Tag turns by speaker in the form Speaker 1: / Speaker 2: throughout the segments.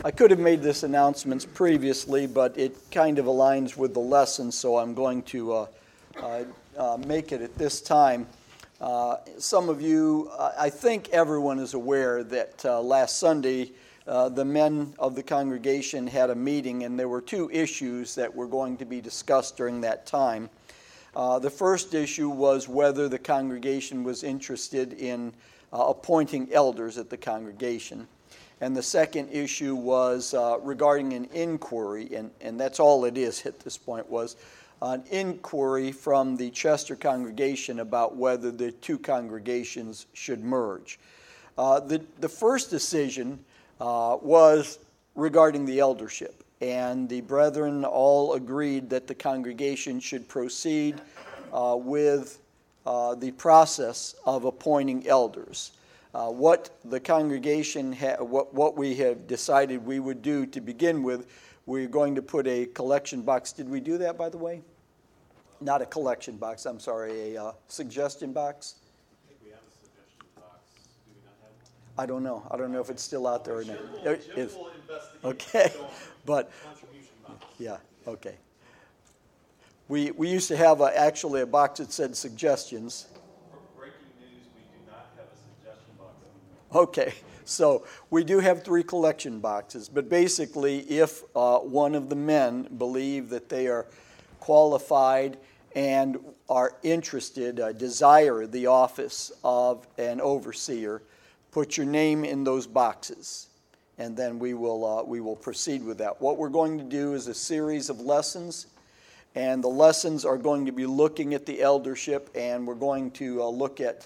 Speaker 1: I could have made this announcements previously, but it kind of aligns with the lesson, so I'm going to make it at this time. Some of you, I think everyone is aware that last Sunday the men of the congregation had a meeting, and there were two issues that were going to be discussed during that time. The first issue was whether the congregation was interested in appointing elders at the congregation. And the second issue was regarding an inquiry, and that's all it is at this point, was an inquiry from the Chester congregation about whether the two congregations should merge. The first decision was regarding the eldership, and the brethren all agreed that the congregation should proceed with the process of appointing elders. What the congregation, what we have decided we would do to begin with, we're going to put a collection box. Did we do that, by the way? Not a collection box, I'm sorry, a suggestion box?
Speaker 2: I think we have a suggestion box. Do we not have one?
Speaker 1: I don't know. I don't know if it's still out there or not.
Speaker 2: Jim will investigate.
Speaker 1: Okay, but,
Speaker 2: Contribution box.
Speaker 1: yeah, okay. We used to have actually a box that said suggestions.
Speaker 2: Breaking news, we do not have a suggestion box anymore.
Speaker 1: Okay, so we do have 3 collection boxes, but basically if one of the men believe that they are qualified and are interested, desire the office of an overseer, put your name in those boxes, and then we will proceed with that. What we're going to do is a series of lessons, and the lessons are going to be looking at the eldership, and we're going to look at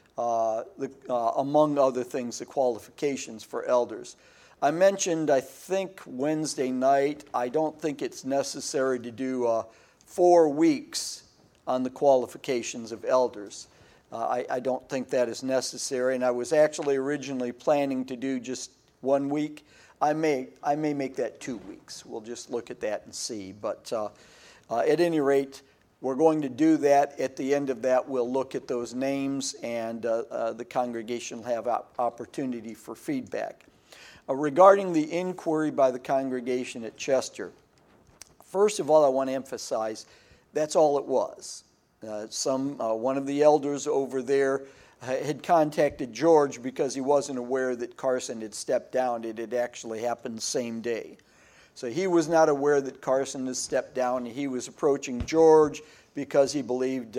Speaker 1: among other things, the qualifications for elders. I mentioned, I think, Wednesday night, I don't think it's necessary to do 4 weeks on the qualifications of elders. I don't think that is necessary, and I was actually originally planning to do just 1 week. I may make that 2 weeks. We'll just look at that and see. But at any rate, we're going to do that. At the end of that, we'll look at those names, and the congregation will have opportunity for feedback. Regarding the inquiry by the congregation at Chester, first of all, I want to emphasize that's all it was. One of the elders over there had contacted George because he wasn't aware that Carson had stepped down. It had actually happened the same day. So he was not aware that Carson had stepped down. He was approaching George because he believed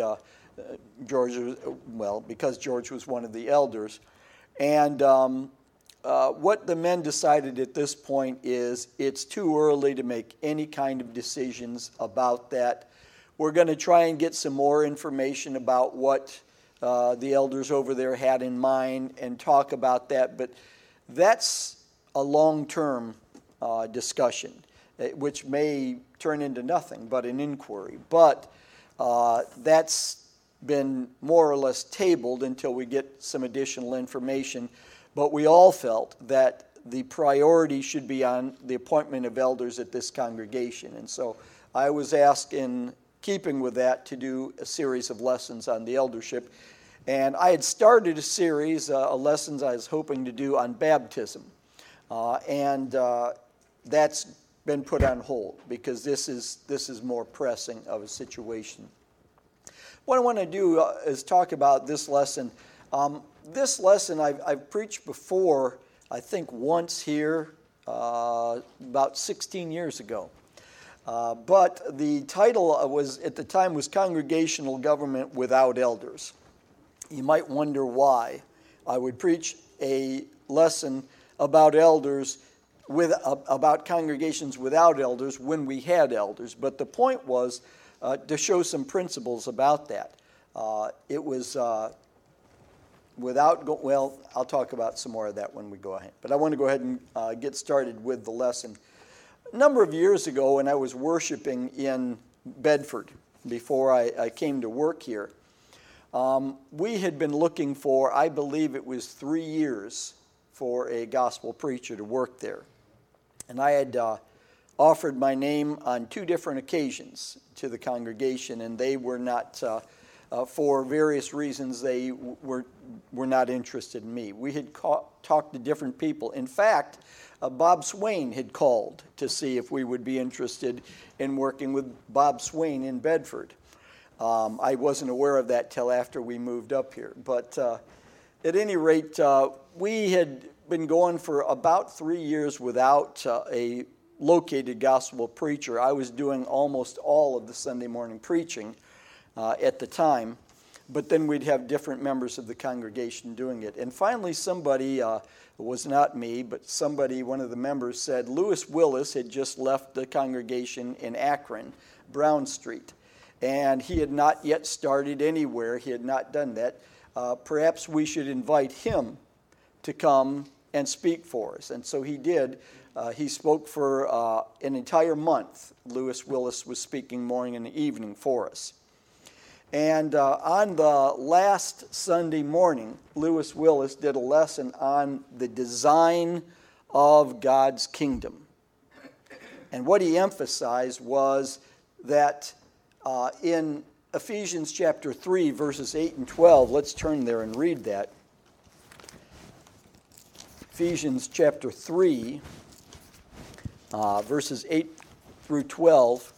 Speaker 1: because George was one of the elders. And what the men decided at this point is it's too early to make any kind of decisions about that. We're going to try and get some more information about what the elders over there had in mind and talk about that. But that's a long-term discussion, which may turn into nothing but an inquiry. But that's been more or less tabled until we get some additional information. But we all felt that the priority should be on the appointment of elders at this congregation. And so I was asked, in keeping with that, to do a series of lessons on the eldership. And I had started a series of lessons I was hoping to do on baptism. And that's been put on hold because this is more pressing of a situation. What I want to do is talk about this lesson. This lesson I've preached before, I think once here, about 16 years ago. But the title at the time was Congregational Government Without Elders. You might wonder why I would preach a lesson about elders, about congregations without elders when we had elders. But the point was to show some principles about that. It was I'll talk about some more of that when we go ahead. But I want to go ahead and get started with the lesson. A number of years ago, when I was worshiping in Bedford, before I came to work here, we had been looking for, I believe it was 3 years, for a gospel preacher to work there. And I had offered my name on 2 different occasions to the congregation, and they were not, for various reasons, they were not interested in me. We had talked to different people. In fact, Bob Swain had called to see if we would be interested in working with Bob Swain in Bedford. I wasn't aware of that till after we moved up here. But at any rate, we had been going for about 3 years without a located gospel preacher. I was doing almost all of the Sunday morning preaching at the time, but then we'd have different members of the congregation doing it. And finally somebody, it was not me, but somebody, one of the members said, Lewis Willis had just left the congregation in Akron, Brown Street, and he had not yet started anywhere. He had not done that. Perhaps we should invite him to come and speak for us. And so he did. He spoke for an entire month. Lewis Willis was speaking morning and evening for us. And on the last Sunday morning, Lewis Willis did a lesson on the design of God's kingdom. And what he emphasized was that in Ephesians chapter 3, verses 8 and 12, let's turn there and read that. Ephesians chapter 3, verses 8 through 12.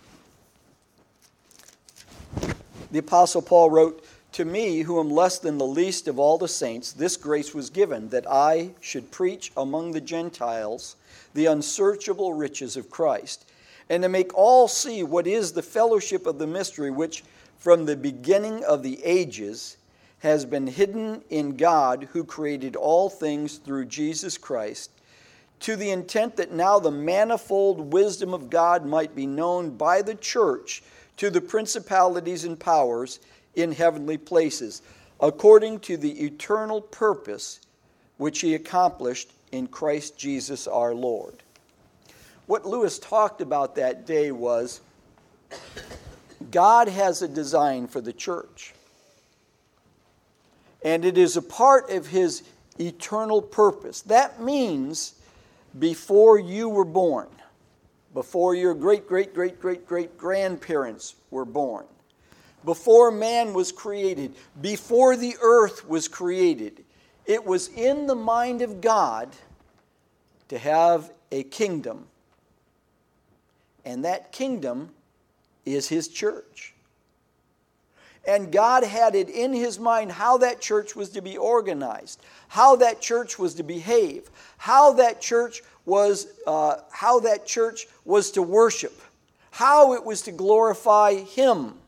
Speaker 1: The Apostle Paul wrote, "To me, who am less than the least of all the saints, this grace was given, that I should preach among the Gentiles the unsearchable riches of Christ, and to make all see what is the fellowship of the mystery which from the beginning of the ages has been hidden in God, who created all things through Jesus Christ, to the intent that now the manifold wisdom of God might be known by the church to the principalities and powers in heavenly places, according to the eternal purpose which he accomplished in Christ Jesus our Lord." What Lewis talked about that day was God has a design for the church. And it is a part of his eternal purpose. That means before you were born, before your great-great-great-great-great-grandparents were born, before man was created, before the earth was created, it was in the mind of God to have a kingdom. And that kingdom is his church. And God had it in his mind how that church was to be organized, how that church was to behave, how that church was to worship, how it was to glorify him.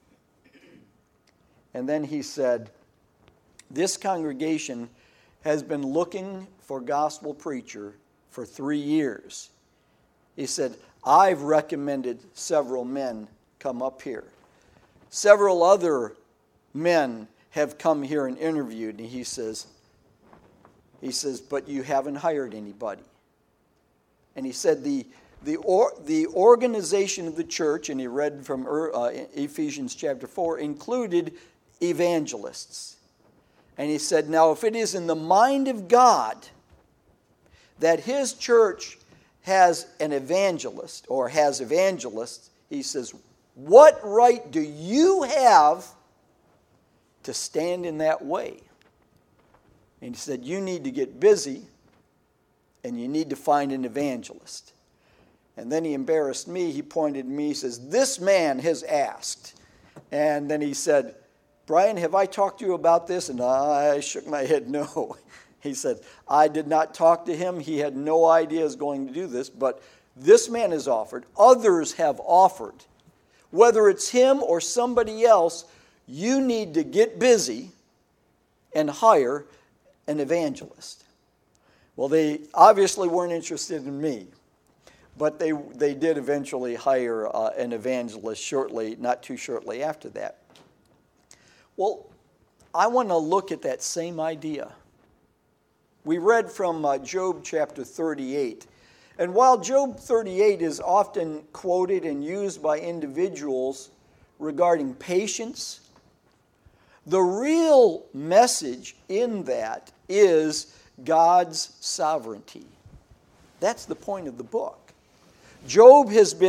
Speaker 1: And then he said, this congregation has been looking for gospel preacher for 3 years. He said, I've recommended several men come up here. Several other men have come here and interviewed, and he says, but you haven't hired anybody. And he said the organization of the church, and he read from Ephesians chapter 4, included evangelists. And he said, now if it is in the mind of God that his church has an evangelist or has evangelists, he says, what right do you have to stand in that way? And he said, you need to get busy and you need to find an evangelist. And then he embarrassed me. He pointed at me. He says, this man has asked. And then he said, Brian, have I talked to you about this? And I shook my head, no. He said, I did not talk to him. He had no idea I was going to do this. But this man has offered. Others have offered. Whether it's him or somebody else, you need to get busy and hire an evangelist. Well, they obviously weren't interested in me, but they did eventually hire an evangelist not too shortly after that. Well, I want to look at that same idea. We read from Job chapter 38. And while Job 38 is often quoted and used by individuals regarding patience, the real message in that is God's sovereignty. That's the point of the book. Job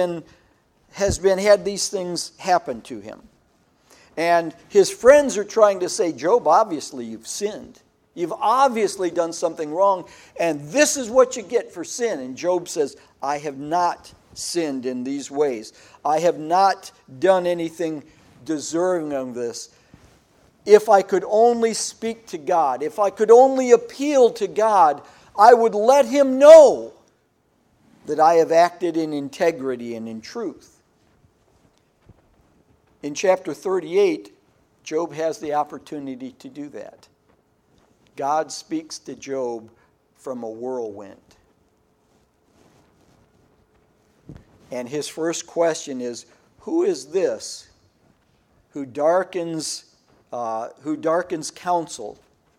Speaker 1: had these things happen to him. And his friends are trying to say, Job, obviously you've sinned. You've obviously done something wrong, and this is what you get for sin. And Job says, I have not sinned in these ways. I have not done anything deserving of this. If I could only speak to God, if I could only appeal to God, I would let Him know that I have acted in integrity and in truth. In chapter 38, Job has the opportunity to do that. God speaks to Job from a whirlwind. And his first question is, who is this who darkens counsel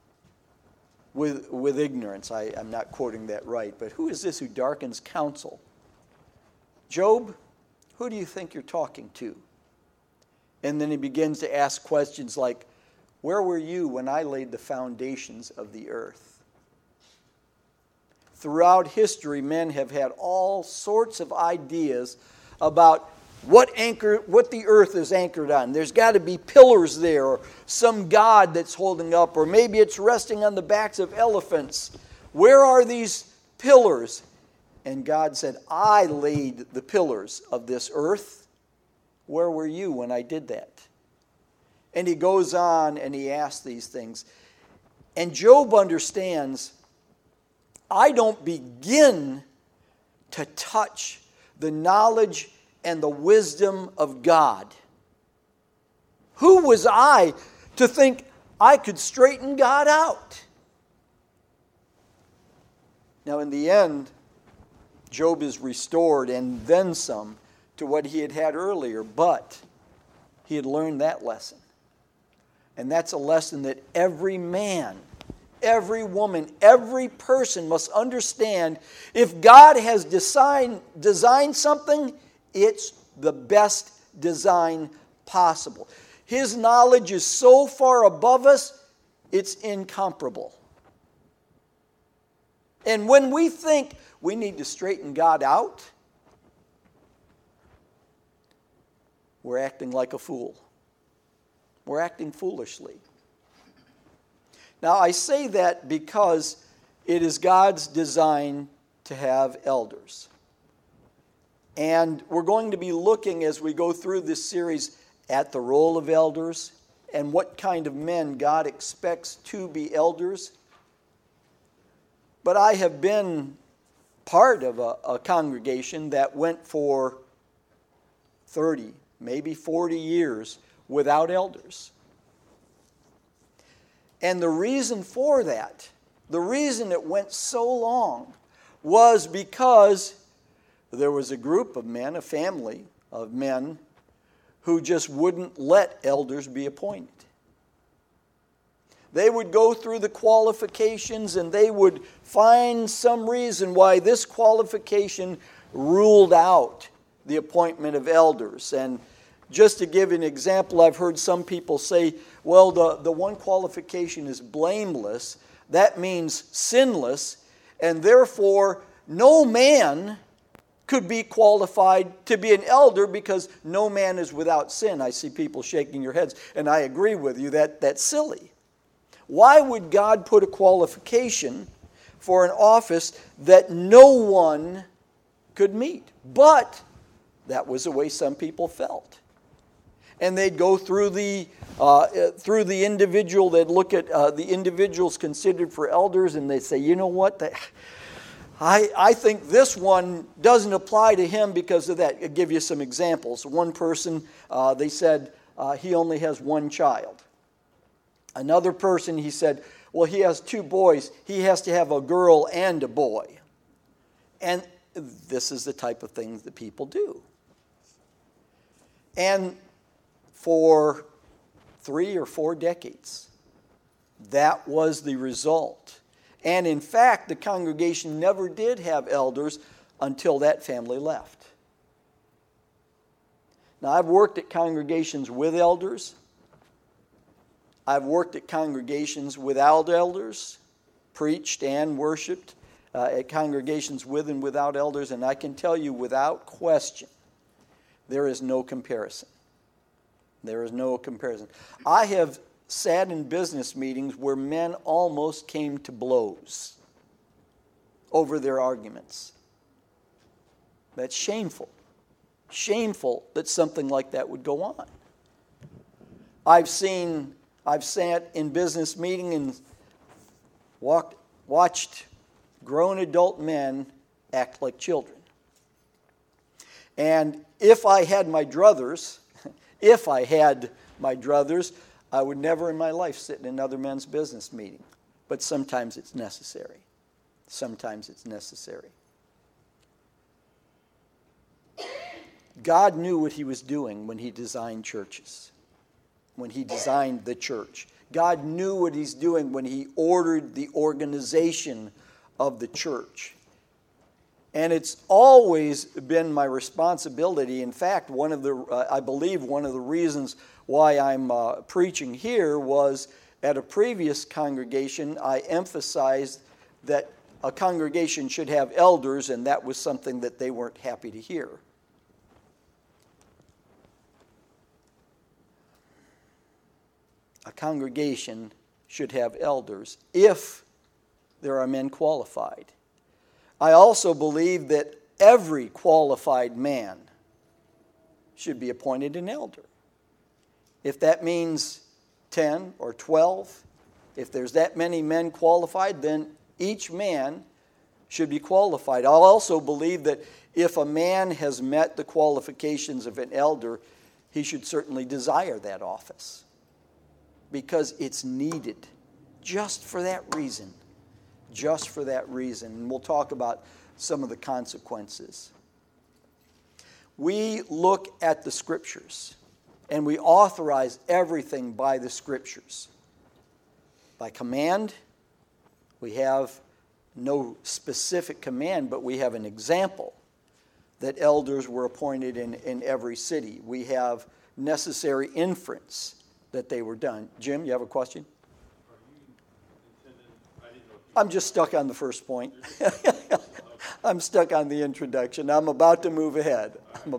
Speaker 1: with ignorance? I'm not quoting that right, but who is this who darkens counsel? Job, who do you think you're talking to? And then he begins to ask questions like, where were you when I laid the foundations of the earth? Throughout history, men have had all sorts of ideas about what the earth is anchored on. There's got to be pillars there, or some god that's holding up, or maybe it's resting on the backs of elephants. Where are these pillars? And God said, I laid the pillars of this earth. Where were you when I did that? And he goes on and he asks these things. And Job understands, I don't begin to touch the knowledge and the wisdom of God. Who was I to think I could straighten God out? Now, in the end, Job is restored and then some to what he had had earlier, but he had learned that lesson. And that's a lesson that every man, every woman, every person must understand. If God has designed something, it's the best design possible. His knowledge is so far above us, it's incomparable. And when we think we need to straighten God out, we're acting like a fool. We're acting foolishly. Now, I say that because it is God's design to have elders. And we're going to be looking as we go through this series at the role of elders and what kind of men God expects to be elders. But I have been part of a congregation that went for 30, maybe 40 years without elders. And the reason for that, the reason it went so long, was because there was a group of men, a family of men, who just wouldn't let elders be appointed. They would go through the qualifications and they would find some reason why this qualification ruled out the appointment of elders. And just to give an example, I've heard some people say, well, the one qualification is blameless. That means sinless, and therefore no man could be qualified to be an elder because no man is without sin. I see people shaking your heads, and I agree with you that that's silly. Why would God put a qualification for an office that no one could meet? But that was the way some people felt. And they'd go through the individual, they'd look at the individuals considered for elders, and they'd say, you know what, I think this one doesn't apply to him because of that. I'll give you some examples. One person, they said he only has one child. Another person, he said, well, he has two boys. He has to have a girl and a boy. And this is the type of things that people do. And for 3 or 4 decades, that was the result. And in fact, the congregation never did have elders until that family left. Now, I've worked at congregations with elders. I've worked at congregations without elders, preached and worshiped at congregations with and without elders, and I can tell you without question, there is no comparison. There is no comparison. I have sat in business meetings where men almost came to blows over their arguments. That's shameful. Shameful that something like that would go on. I've sat in business meeting and watched grown adult men act like children. And if I had my druthers, I would never in my life sit in another men's business meeting. But sometimes it's necessary. Sometimes it's necessary. God knew what he was doing when he designed churches, when he designed the church. God knew what he's doing when he ordered the organization of the church. And it's always been my responsibility. In fact, I believe one of the reasons why I'm preaching here was at a previous congregation, I emphasized that a congregation should have elders, and that was something that they weren't happy to hear. A congregation should have elders if there are men qualified. I also believe that every qualified man should be appointed an elder. If that means 10 or 12, if there's that many men qualified, then each man should be qualified. I'll also believe that if a man has met the qualifications of an elder, he should certainly desire that office, because it's needed just for that reason. Just for that reason. And we'll talk about some of the consequences. We look at the Scriptures, and we authorize everything by the Scriptures. By command, we have no specific command, but we have an example that elders were appointed in every city. We have necessary inference that they were done. Jim, you have a question? I'm just stuck on the first point. I'm stuck on the introduction. I'm about to move ahead.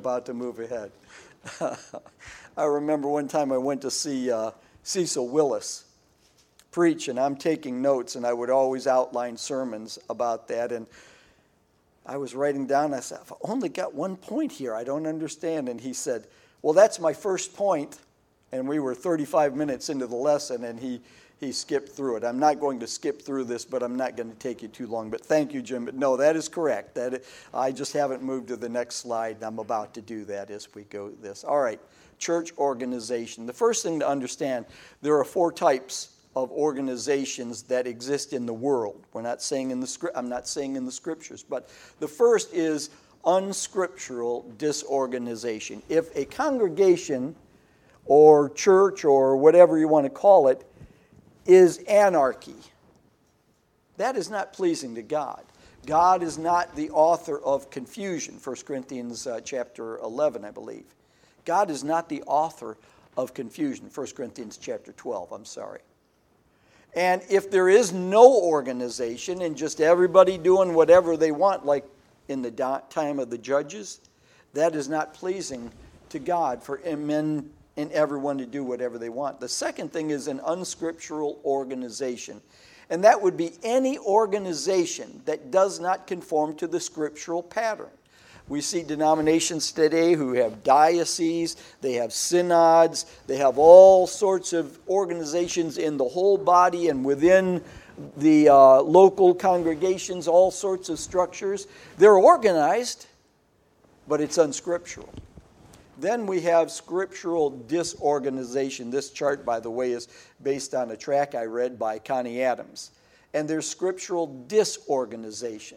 Speaker 1: I remember one time I went to see Cecil Willis preach, and I'm taking notes, and I would always outline sermons about that. And I was writing down, I said, I've only got one point here. I don't understand. And he said, well, that's my first point. And we were 35 minutes into the lesson, and he skipped through it. I'm not going to skip through this, but I'm not going to take you too long. But thank you, Jim. But no, that is correct. I just haven't moved to the next slide. I'm about to do that as we go this. All right, church organization. The first thing to understand, there are 4 types of organizations that exist in the world. I'm not saying in the Scriptures, but the first is unscriptural disorganization. If a congregation or church or whatever you want to call it is anarchy, that is not pleasing to God. God is not the author of confusion. 1 Corinthians chapter 11, I believe. God is not the author of confusion. 1 Corinthians chapter 12, I'm sorry. And if there is no organization and just everybody doing whatever they want, like in the time of the judges, that is not pleasing to God for men and everyone to do whatever they want. The second thing is an unscriptural organization. And that would be any organization that does not conform to the scriptural pattern. We see denominations today who have dioceses, they have synods, they have all sorts of organizations in the whole body and within the local congregations, all sorts of structures. They're organized, but it's unscriptural. Then we have scriptural disorganization. This chart, by the way, is based on a tract I read by Connie Adams. And there's scriptural disorganization.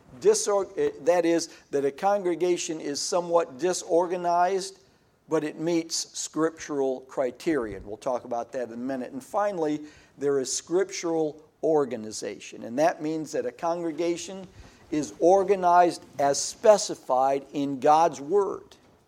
Speaker 1: That is, that a congregation is somewhat disorganized, but it meets scriptural criteria. We'll talk about that in a minute. And finally, there is scriptural organization. And that means that a congregation is organized as specified in God's Word.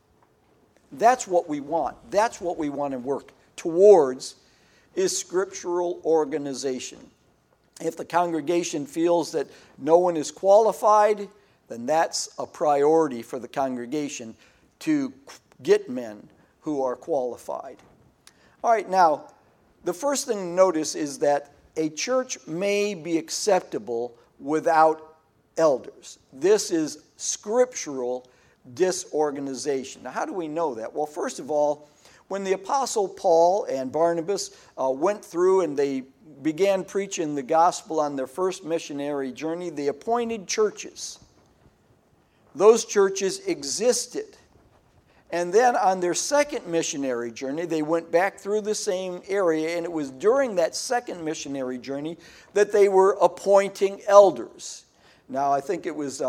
Speaker 1: That's what we want. That's what we want to work towards, is scriptural organization. If the congregation feels that no one is qualified, then that's a priority for the congregation to get men who are qualified. All right, now, the first thing to notice is that a church may be acceptable without elders. This is scriptural disorganization. Now, how do we know that? Well, first of all, when the Apostle Paul and Barnabas went through and they began preaching the gospel on their first missionary journey, they appointed churches. Those churches existed. And then on their second missionary journey, they went back through the same area, and it was during that second missionary journey that they were appointing elders. Now, I think it was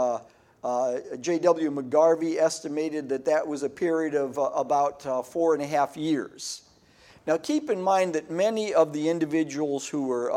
Speaker 1: J.W. McGarvey estimated that was a period of about 4.5 years. Now, keep in mind that many of the individuals who were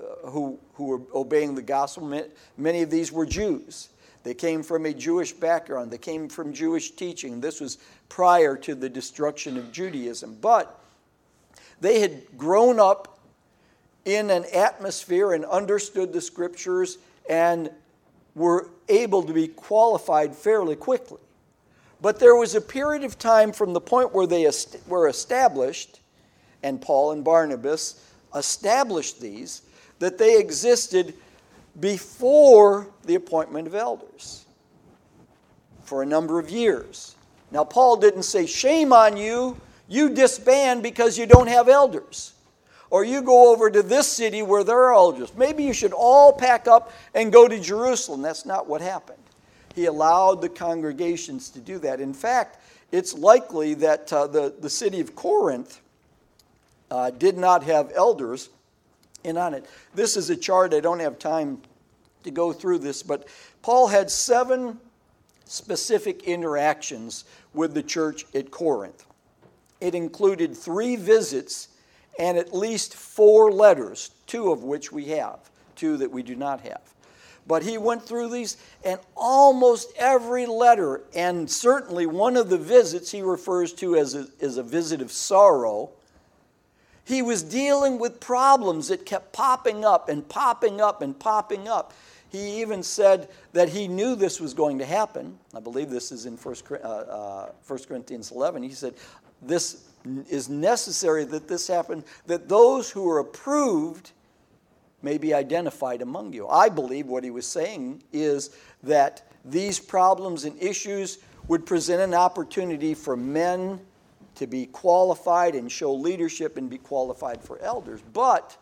Speaker 1: obeying the gospel, many of these were Jews. They came from a Jewish background. They came from Jewish teaching. This was prior to the destruction of Judaism. But they had grown up in an atmosphere and understood the scriptures and were able to be qualified fairly quickly. But there was a period of time from the point where they were established, and Paul and Barnabas established these, that they existed before the appointment of elders for a number of years. Now, Paul didn't say, shame on you, you disband because you don't have elders. Or you go over to this city where there are elders. Maybe you should all pack up and go to Jerusalem. That's not what happened. He allowed the congregations to do that. In fact, it's likely that the city of Corinth did not have elders. And on it, this is a chart. I don't have time to go through this, but Paul had 7 specific interactions with the church at Corinth. It included 3 visits and at least 4 letters, 2 of which we have, 2 that we do not have. But he went through these, and almost every letter, and certainly one of the visits he refers to as a visit of sorrow, he was dealing with problems that kept popping up and popping up and popping up. He even said that he knew this was going to happen. I believe this is in 1 Corinthians 11. He said, this is necessary that this happen, that those who are approved may be identified among you. I believe what he was saying is that these problems and issues would present an opportunity for men to be qualified and show leadership and be qualified for elders. But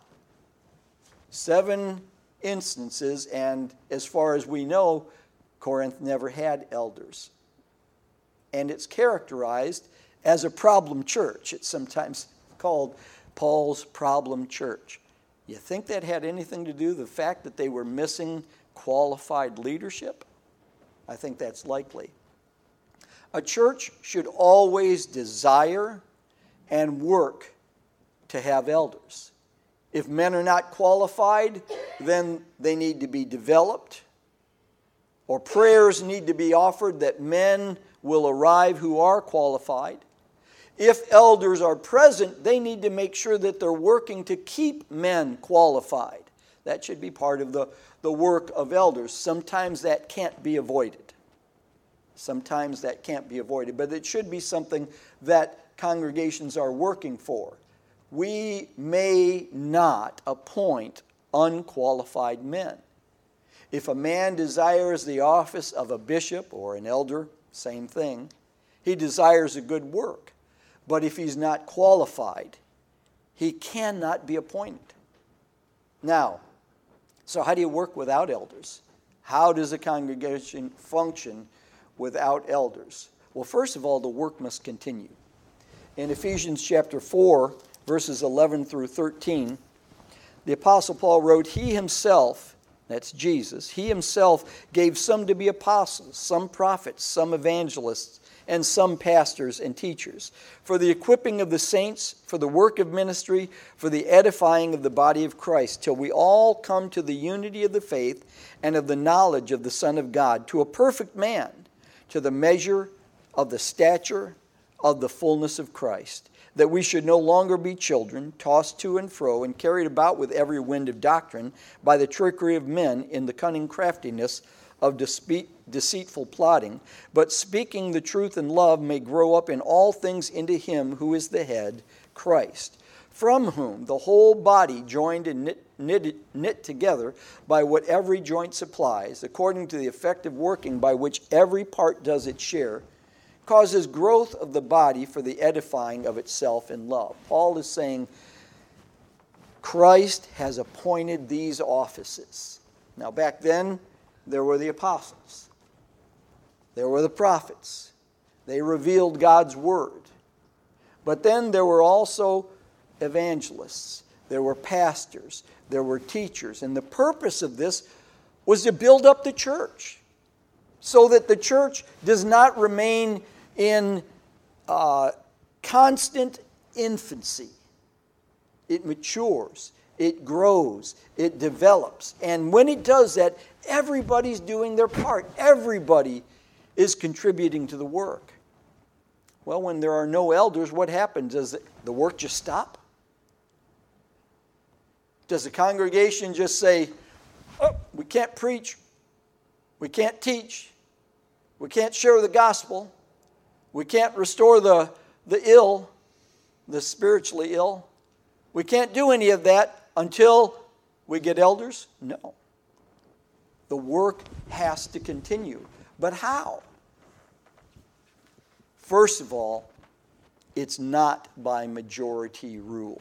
Speaker 1: 7 instances, and as far as we know, Corinth never had elders. And it's characterized as a problem church. It's sometimes called Paul's problem church. You think that had anything to do with the fact that they were missing qualified leadership? I think that's likely. A church should always desire and work to have elders. If men are not qualified, then they need to be developed, or prayers need to be offered that men will arrive who are qualified. If elders are present, they need to make sure that they're working to keep men qualified. That should be part of the work of elders. Sometimes that can't be avoided. Sometimes that can't be avoided, but it should be something that congregations are working for. We may not appoint unqualified men. If a man desires the office of a bishop or an elder, same thing, he desires a good work. But if he's not qualified, he cannot be appointed. Now, so how do you work without elders? How does a congregation function without elders? Well, first of all, the work must continue. In Ephesians chapter 4, verses 11 through 13, the Apostle Paul wrote, He himself, that's Jesus, He himself gave some to be apostles, some prophets, some evangelists, and some pastors and teachers, for the equipping of the saints, for the work of ministry, for the edifying of the body of Christ, till we all come to the unity of the faith and of the knowledge of the Son of God, to a perfect man, to the measure of the stature of the fullness of Christ, that we should no longer be children, tossed to and fro, and carried about with every wind of doctrine, by the trickery of men in the cunning craftiness of deceitful plotting, but speaking the truth in love may grow up in all things into Him who is the head, Christ, from whom the whole body, joined and knit together by what every joint supplies, according to the effective working by which every part does its share, causes growth of the body for the edifying of itself in love. Paul is saying Christ has appointed these offices. Now, back then, there were the apostles. There were the prophets. They revealed God's word. But then there were also evangelists. There were pastors. There were teachers. And the purpose of this was to build up the church so that the church does not remain in constant infancy. It matures. It grows. It develops. And when it does that, everybody's doing their part. Everybody is contributing to the work. Well, when there are no elders, what happens? Does the work just stop? Does the congregation just say, oh, we can't preach, we can't teach, we can't share the gospel, we can't restore the ill, the spiritually ill, we can't do any of that until we get elders? No. The work has to continue. But how? First of all, it's not by majority rule.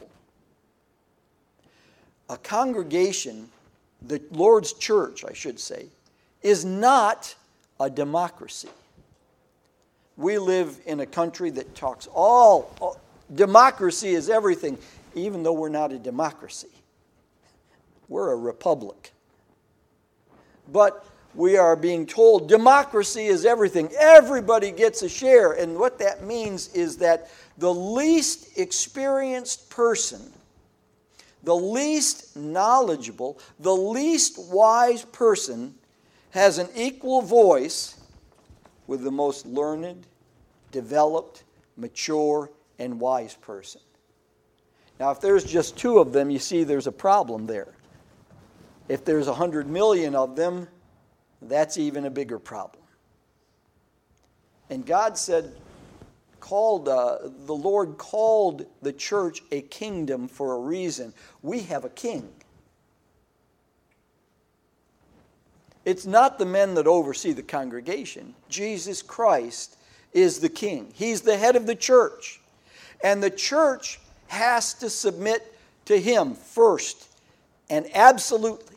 Speaker 1: A congregation, the Lord's church, I should say, is not a democracy. We live in a country that talks all democracy is everything, even though we're not a democracy. We're a republic. But we are being told democracy is everything. Everybody gets a share. And what that means is that the least experienced person, the least knowledgeable, the least wise person has an equal voice with the most learned, developed, mature, and wise person. Now, if there's just two of them, you see there's a problem there. If there's 100 million of them, that's even a bigger problem. And God said, the Lord called the church a kingdom for a reason. We have a king. It's not the men that oversee the congregation. Jesus Christ is the king. He's the head of the church. And the church has to submit to him first and absolutely.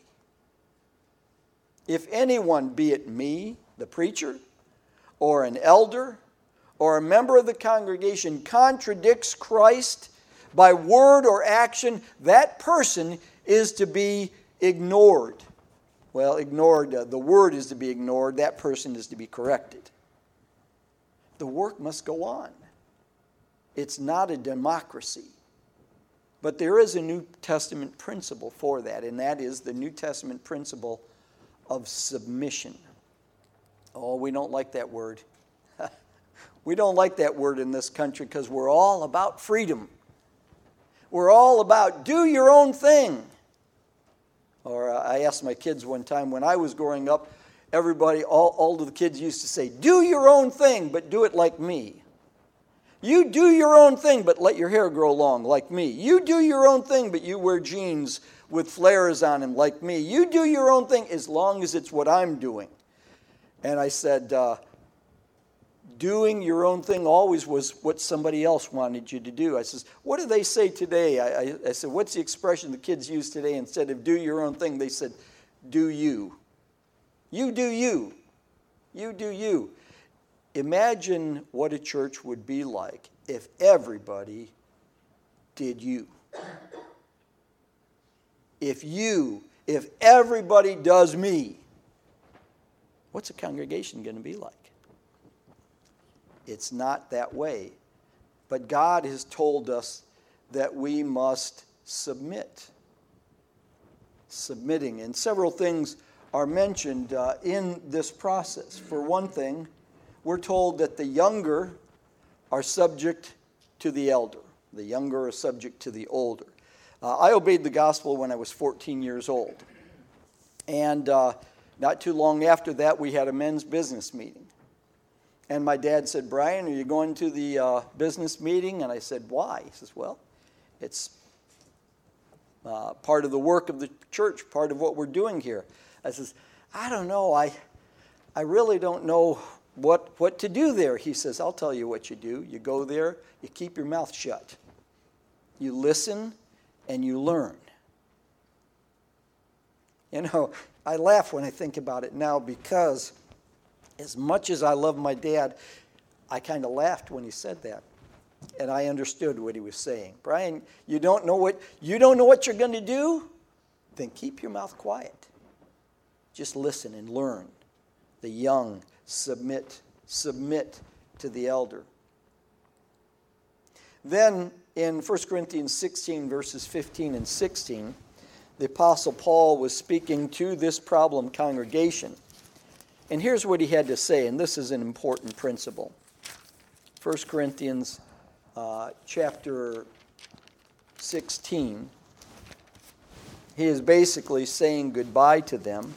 Speaker 1: If anyone, be it me, the preacher, or an elder, or a member of the congregation, contradicts Christ by word or action, that person is to be ignored. Well, ignored, the word is to be ignored, that person is to be corrected. The work must go on. It's not a democracy. But there is a New Testament principle for that, and that is the New Testament principle of submission. Oh, we don't like that word. We don't like that word in this country because we're all about freedom. We're all about do your own thing. Or I asked my kids one time when I was growing up, everybody, all of the kids used to say, do your own thing, but do it like me. You do your own thing, but let your hair grow long, like me. You do your own thing, but you wear jeans with flares on them, like me. You do your own thing as long as it's what I'm doing. And I said, doing your own thing always was what somebody else wanted you to do. I says, what do they say today? I said, what's the expression the kids use today? Instead of do your own thing, they said, do you. You do you. You do you. Imagine what a church would be like if everybody did you. If everybody does me, what's a congregation going to be like? It's not that way. But God has told us that we must submit. Submitting. And several things are mentioned in this process. For one thing, we're told that the younger are subject to the elder. The younger are subject to the older. I obeyed the gospel when I was 14 years old. And not too long after that, we had a men's business meeting. And my dad said, Brian, are you going to the business meeting? And I said, why? He says, well, it's part of the work of the church, part of what we're doing here. I says, I don't know. I really don't know what to do there. He says, I'll tell you what you do. You go there, you keep your mouth shut. You listen and you learn. You know, I laugh when I think about it now because as much as I love my dad, I kind of laughed when he said that. And I understood what he was saying. Brian, you don't know what you're going to do? Then keep your mouth quiet. Just listen and learn. The young submit to the elder. Then in 1 Corinthians 16, verses 15 and 16, the Apostle Paul was speaking to this problem congregation. And here's what he had to say, and this is an important principle. 1 Corinthians chapter 16, he is basically saying goodbye to them.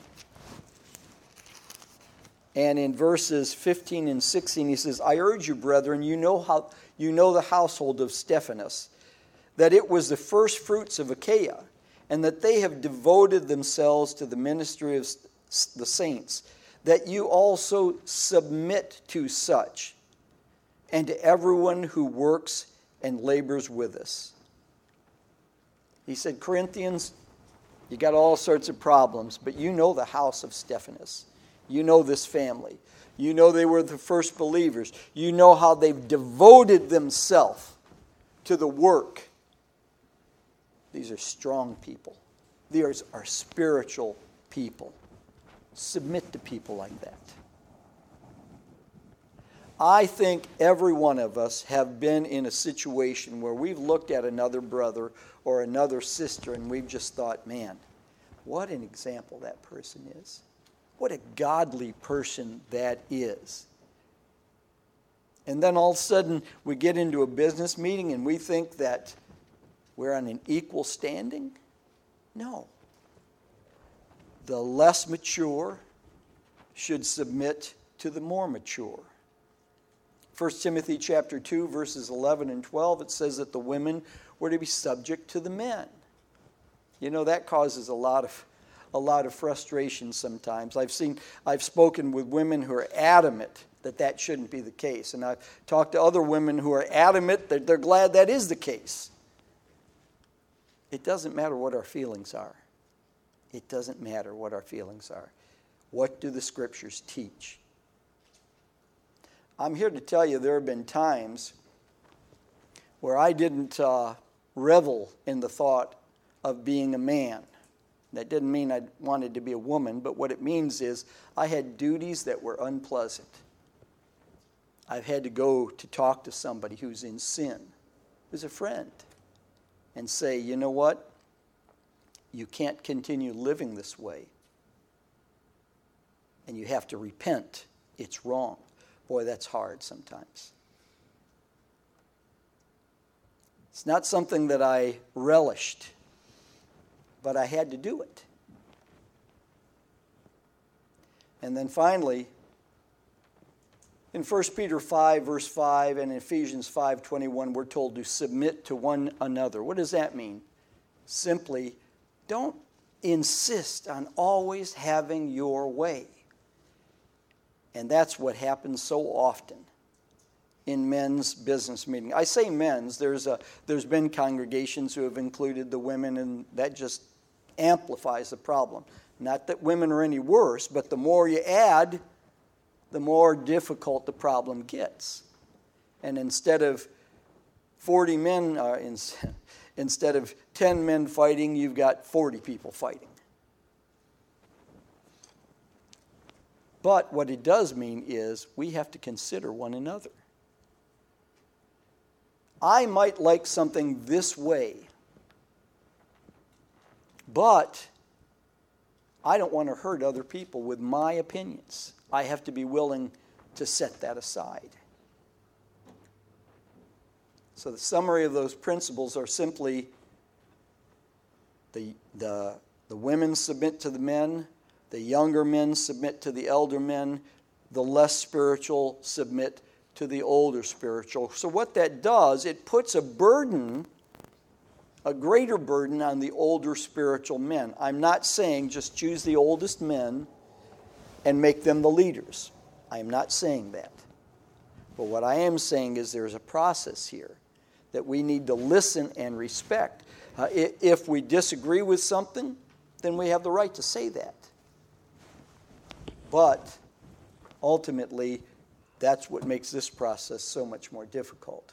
Speaker 1: And in verses 15 and 16, he says, I urge you, brethren, you know the household of Stephanas, that it was the first fruits of Achaia, and that they have devoted themselves to the ministry of the saints, that you also submit to such, and to everyone who works and labors with us. He said, Corinthians, you got all sorts of problems, but you know the house of Stephanas. You know this family. You know they were the first believers. You know how they've devoted themselves to the work. These are strong people. These are spiritual people. Submit to people like that. I think every one of us have been in a situation where we've looked at another brother or another sister and we've just thought, man, what an example that person is. What a godly person that is. And then all of a sudden we get into a business meeting and we think that we're on an equal standing? No. The less mature should submit to the more mature. 1 Timothy chapter 2, verses 11 and 12, it says that the women were to be subject to the men. You know, that causes a lot of frustration sometimes. I've spoken with women who are adamant that shouldn't be the case. And I've talked to other women who are adamant that they're glad that is the case. It doesn't matter what our feelings are. It doesn't matter what our feelings are. What do the Scriptures teach? I'm here to tell you there have been times where I didn't revel in the thought of being a man. That didn't mean I wanted to be a woman, but what it means is I had duties that were unpleasant. I've had to go to talk to somebody who's in sin, who's a friend, and say, you know what? You can't continue living this way. And you have to repent. It's wrong. Boy, that's hard sometimes. It's not something that I relished, but I had to do it. And then finally, in 1 Peter 5, verse 5, and in Ephesians 5:21, we're told to submit to one another. What does that mean? Simply, don't insist on always having your way. And that's what happens so often in men's business meetings. I say men's. There's been congregations who have included the women, and that just amplifies the problem. Not that women are any worse, but the more you add, the more difficult the problem gets. And instead of 40 men, instead of 10 men fighting, you've got 40 people fighting. But what it does mean is we have to consider one another. I might like something this way, but I don't want to hurt other people with my opinions. I have to be willing to set that aside. So the summary of those principles are simply the women submit to the men, the younger men submit to the elder men, the less spiritual submit to the older spiritual. So what that does, it puts a burden a greater burden on the older spiritual men. I'm not saying just choose the oldest men and make them the leaders. I am not saying that. But what I am saying is there's a process here that we need to listen and respect. If we disagree with something, then we have the right to say that. But ultimately, that's what makes this process so much more difficult.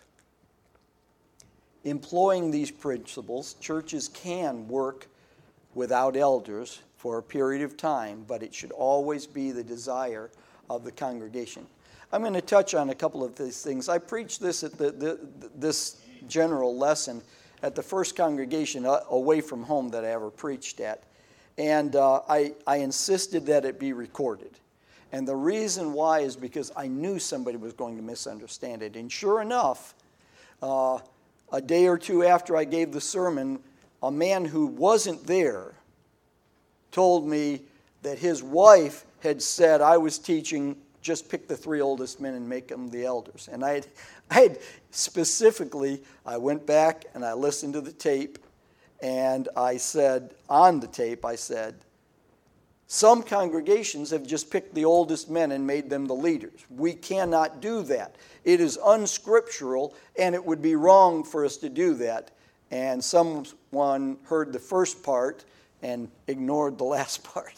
Speaker 1: Employing these principles, churches can work without elders for a period of time, but it should always be the desire of the congregation. I'm going to touch on a couple of these things. I preached this at this general lesson at the first congregation away from home that I ever preached at. And I insisted that it be recorded. And the reason why is because I knew somebody was going to misunderstand it. And sure enough, a day or two after I gave the sermon, a man who wasn't there told me that his wife had said I was teaching, just pick the 3 oldest men and make them the elders. And I had specifically, I went back and I listened to the tape, and I said, on the tape, I said, some congregations have just picked the oldest men and made them the leaders. We cannot do that. It is unscriptural, and it would be wrong for us to do that. And someone heard the first part and ignored the last part.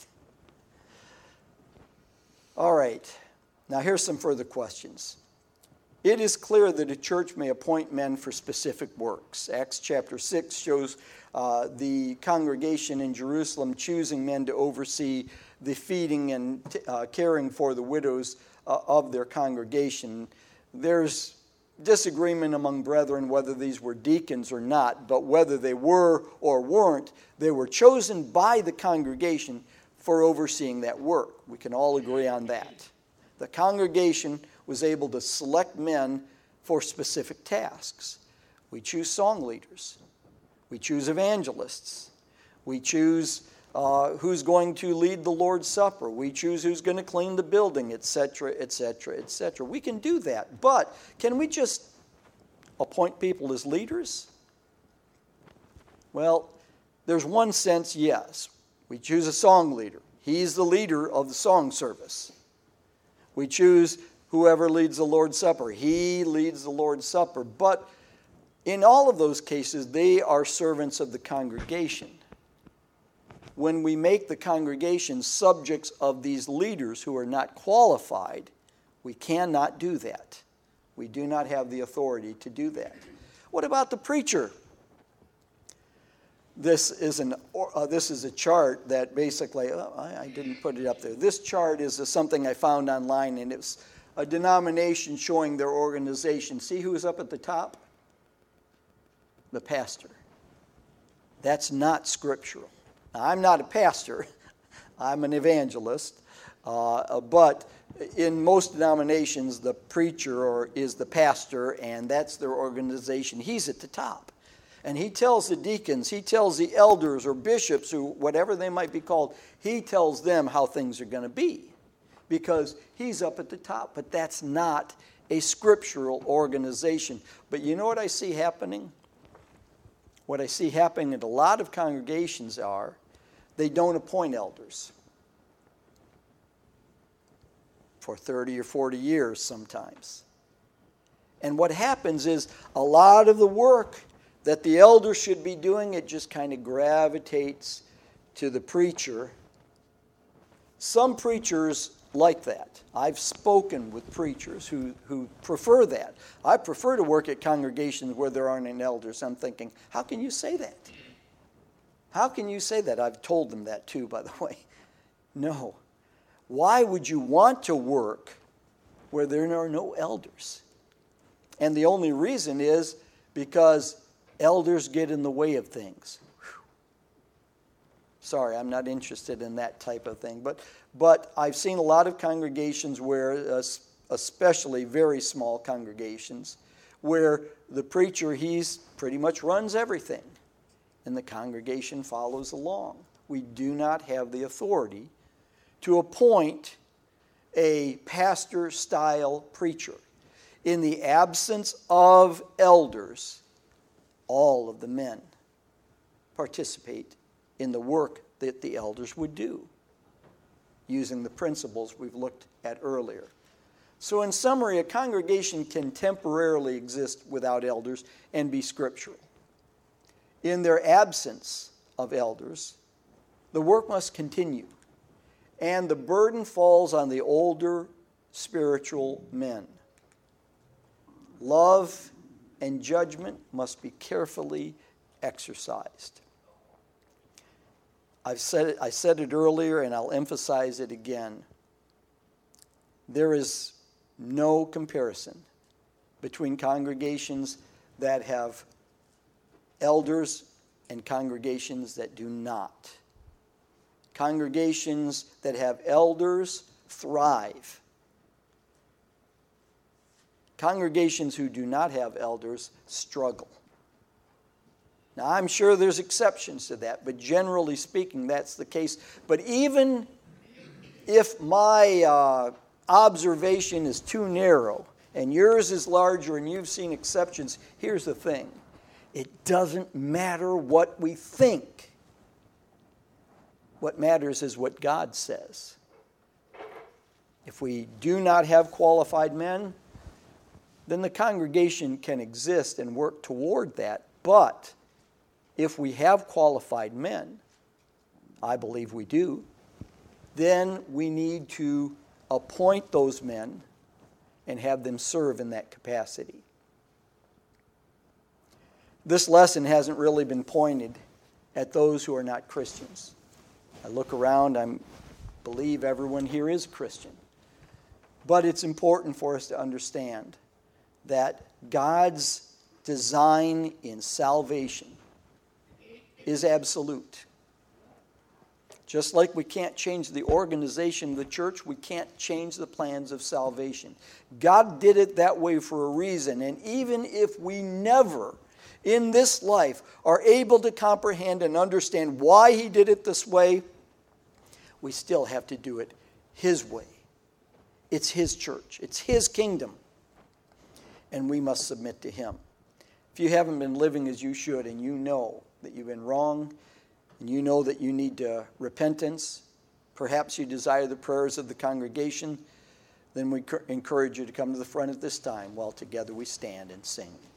Speaker 1: All right. Now here's some further questions. It is clear that a church may appoint men for specific works. Acts chapter 6 shows the congregation in Jerusalem choosing men to oversee the feeding and caring for the widows of their congregation. There's disagreement among brethren whether these were deacons or not, but whether they were or weren't, they were chosen by the congregation for overseeing that work. We can all agree on that. The congregation was able to select men for specific tasks. We choose song leaders. We choose evangelists. We choose who's going to lead the Lord's Supper. We choose who's going to clean the building, etc., etc., etc. We can do that. But can we just appoint people as leaders? Well, there's one sense, yes. We choose a song leader. He's the leader of the song service. We choose whoever leads the Lord's Supper. He leads the Lord's Supper. But in all of those cases, they are servants of the congregation. When we make the congregation subjects of these leaders who are not qualified, we cannot do that. We do not have the authority to do that. What about the preacher? This is a chart that basically, I didn't put it up there. This chart is something I found online, and it's a denomination showing their organization. See who's up at the top? The pastor. That's not scriptural. Now, I'm not a pastor. I'm an evangelist. But in most denominations, the preacher is the pastor, and that's their organization. He's at the top. And he tells the deacons, he tells the elders or bishops, who whatever they might be called, he tells them how things are going to be. Because he's up at the top. But that's not a scriptural organization. But you know what I see happening? What I see happening in a lot of congregations are, they don't appoint elders for 30 or 40 years sometimes. And what happens is a lot of the work that the elder should be doing, it just kind of gravitates to the preacher. Some preachers like that. I've spoken with preachers who prefer that. I prefer to work at congregations where there aren't any elders. I'm thinking, how can you say that? How can you say that? I've told them that too, by the way. No. Why would you want to work where there are no elders? And the only reason is because elders get in the way of things. Whew. Sorry, I'm not interested in that type of thing. But I've seen a lot of congregations where, especially very small congregations, where the preacher, he's pretty much runs everything. And the congregation follows along. We do not have the authority to appoint a pastor-style preacher. In the absence of elders, all of the men participate in the work that the elders would do, using the principles we've looked at earlier. So in summary, a congregation can temporarily exist without elders and be scriptural. In their absence of elders, the work must continue, and the burden falls on the older spiritual men. Love and judgment must be carefully exercised. I said it earlier, and I'll emphasize it again. There is no comparison between congregations that have elders and congregations that do not. Congregations that have elders thrive. Congregations who do not have elders struggle. Now, I'm sure there's exceptions to that, but generally speaking, that's the case. But even if my observation is too narrow and yours is larger and you've seen exceptions, here's the thing. It doesn't matter what we think. What matters is what God says. If we do not have qualified men, then the congregation can exist and work toward that. But if we have qualified men, I believe we do, then we need to appoint those men and have them serve in that capacity. This lesson hasn't really been pointed at those who are not Christians. I look around, I believe everyone here is a Christian. But it's important for us to understand that God's design in salvation is absolute. Just like we can't change the organization of the church, we can't change the plans of salvation. God did it that way for a reason, and even if we never in this life are able to comprehend and understand why He did it this way, we still have to do it His way. It's His church. It's His kingdom. And we must submit to Him. If you haven't been living as you should and you know that you've been wrong and you know that you need repentance, perhaps you desire the prayers of the congregation, then we encourage you to come to the front at this time while together we stand and sing.